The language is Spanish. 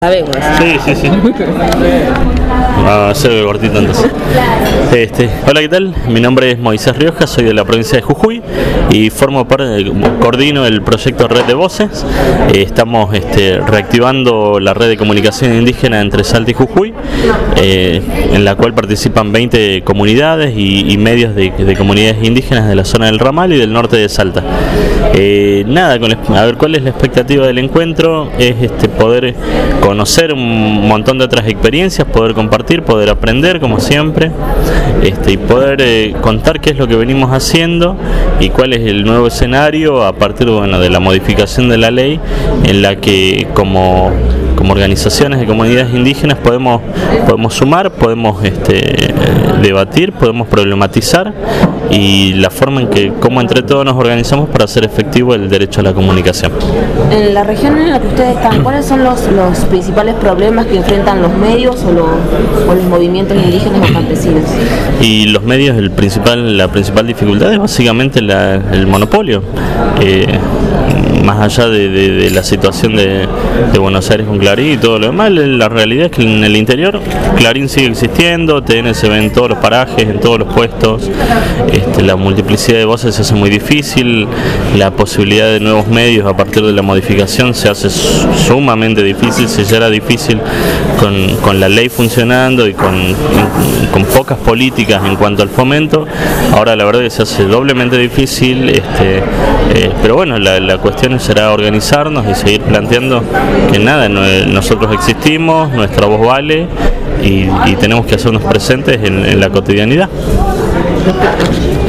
Sabemos. Sí. Se ve cortito entonces. Hola, ¿qué tal? Mi nombre es Moisés Rioja, soy de la provincia de Jujuy y coordino el proyecto Red de Voces. Estamos reactivando la red de comunicación indígena entre Salta y Jujuy, en la cual participan 20 comunidades y medios de comunidades indígenas de la zona del Ramal y del norte de Salta. A ver cuál es la expectativa del encuentro. Es poder conocer un montón de otras experiencias, poder compartir, poder aprender como siempre, y poder contar qué es lo que venimos haciendo y cuál es el nuevo escenario a partir de la modificación de la ley, en la que como organizaciones de comunidades indígenas podemos sumar, podemos debatir, podemos problematizar, y la forma en que cómo entre todos nos organizamos para hacer efectivo el derecho a la comunicación. En la región en la que ustedes están, ¿cuáles son los principales problemas que enfrentan los medios o los movimientos indígenas o campesinos? Y los medios, la principal dificultad es básicamente el monopolio. Más allá de la situación de Buenos Aires con Clarín y todo lo demás, la realidad es que en el interior Clarín sigue existiendo, TN se ve en todos los parajes, en todos los puestos, la multiplicidad de voces se hace muy difícil, la posibilidad de nuevos medios a partir de la modificación se hace sumamente difícil. Si ya era difícil con la ley funcionando y con pocas políticas en cuanto al fomento, ahora la verdad es que se hace doblemente difícil, pero bueno, la cuestión será organizarnos y seguir planteando que nosotros existimos, nuestra voz vale y tenemos que hacernos presentes en la cotidianidad.